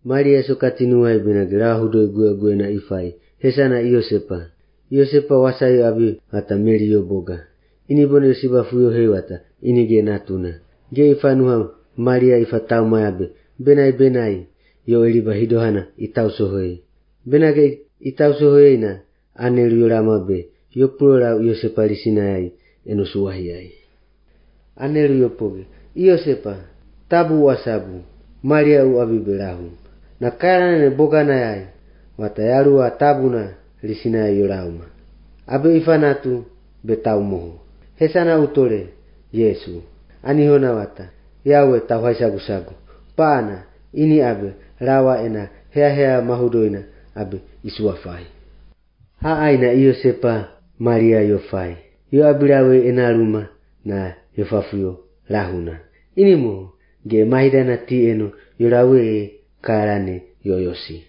Maria sokatinuai benagera hudo gue na ifai. Hesana Iosepa. Iosepa wasayo abi wata Mary boga. Ini bono siba fuyo hewata. Ini ge natuna. Ge ifanuha Maria ifatau mayabe. Benai. Yo eliba hidohana itau sohoe. Benage itau sohoe na anelu yolama be. Yo pura Iosepa lisinayai eno suwahiai. Anelu yopoge. Iosepa tabu wasabu. Maria u abi belahu. Na kaya ne boga na yai. Wata yaru wa tabu na lisinayai yolauma. Abe ifanatu betau moho. Hesana utole Yesu. Anihona wata. Yawe tawhai sagu. Paana ini abe rawa ena hea mahudoina abe isuafai. Haaina Iosepa Maria yofai. Yo abirawe ena ruma na yofafuyo lahuna. Ini mo ge mahidana ti eno yolawe karane yoyosi.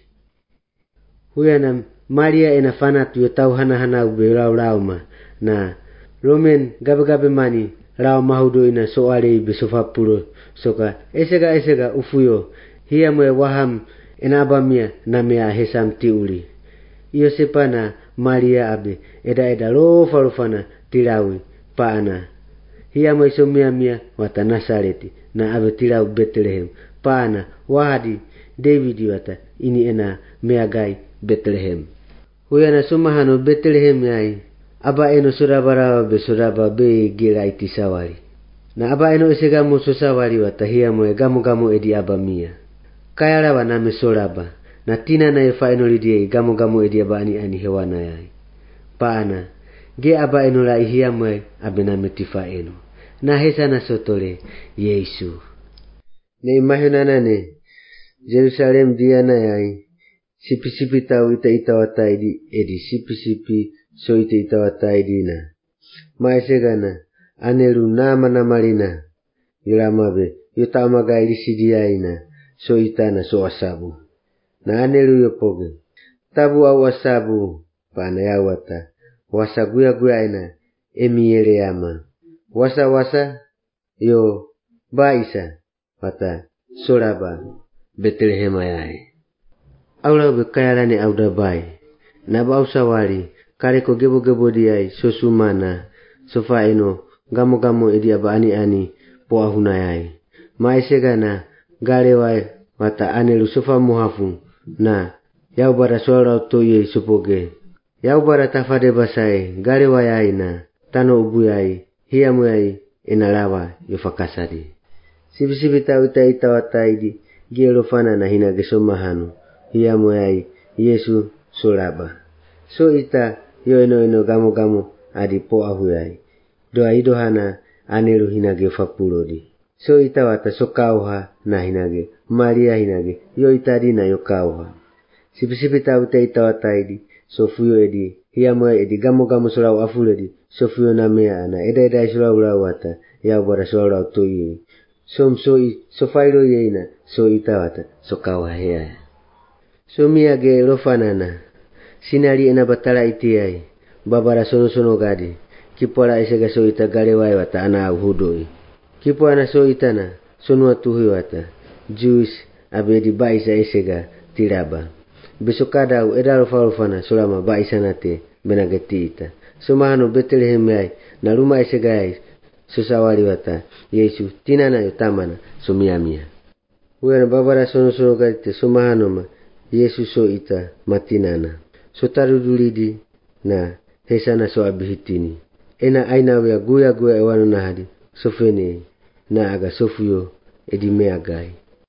Huyana Maria ena fanatu yotau hana ube lauma na Roman gabe mani rao mahudoina soale besofapuro soka esega ufuyo hiya mwe waham ena abamia na mea hesam tiuli. Iosepa na Maria abe eda lofana tilawi paana. Hiya mwe somia wata Nasareti na abe tilawi Bethlehem paana wahadi David wata ini ena meagai Bethlehem. Huyana sumahano Bethlehem yai. Aba eno sodaba be gira iti sawari. Na aba eno esega muso sawari wata hiya mwe gamo edi abamia. Kaya rawa na mesoraba. Na tina na efa eno lidiei gamo edi aba ani hewana yai. Paana, ge aba eno la hiya mwe abe na metifa eno. Na hesa na sotole Yesu. Ne imahunana ne Jerusalem diana yai. Sipi tau ita wataidi edi sipi so ita wataidi na. Maesegana anelu nama malina. Yulamabe yuta magai lisidiai na so itana so asabu. Na anelu yopoge. Tabu au asabu pana yawata. Wasa guya ina emiele yama. Wasa yo baisa pata soraba Bethlehem ayai. Aula bekayalane auda bai. Naba usawari kareko gebo diai sosumana sofa eno gamo edi aba ani po ahunayai. Maesegana galewai wata anelu sofa muhafu na yaubara sola toye sopoge. Yaubara tafade basai galewai aina tano ubuyai hiya muyai enalawa yofakasadi. Sipi tau ita wataidi gielo fana na hina gesomahanu. Hiya muyai Yesu solaba. So ita yo eno gamo adi po ahuyai. Doa idohana anelu hinage fapulodi. So ita wata sokauha na hinage. Maria hinage. Yo itadi na yo kauha. Sipi tau ita wataidi. So fuyo edi. Hiya muyai edi gamo solau afuledi. So fuyo na mea na eda solau wata. Yaubara solau toye. So failo yeina. So ita wata sokauha hea. So miage lofanana. Sinari ena batala itiai. Babara sono gadi. Kipola esega so ita galewai wata ana uhudoi. Kipo ana so itana. Sonua tuhui wata. Jewish abedi baisa esega tiraba. Besokada u eda lofana solama baisa nate benageti ita. Somahano Bethlehem yai. Na ruma esega yai. Sosawari wata. Yesu tinana yotamana somiamia. Uena babara sono gadi te somahano ma. Yesu so ita matinana. So tarudulidi na hesana so abihitini. Ena aina wea guya ewano nahadi. So fene na aga sofuyo edi meagai.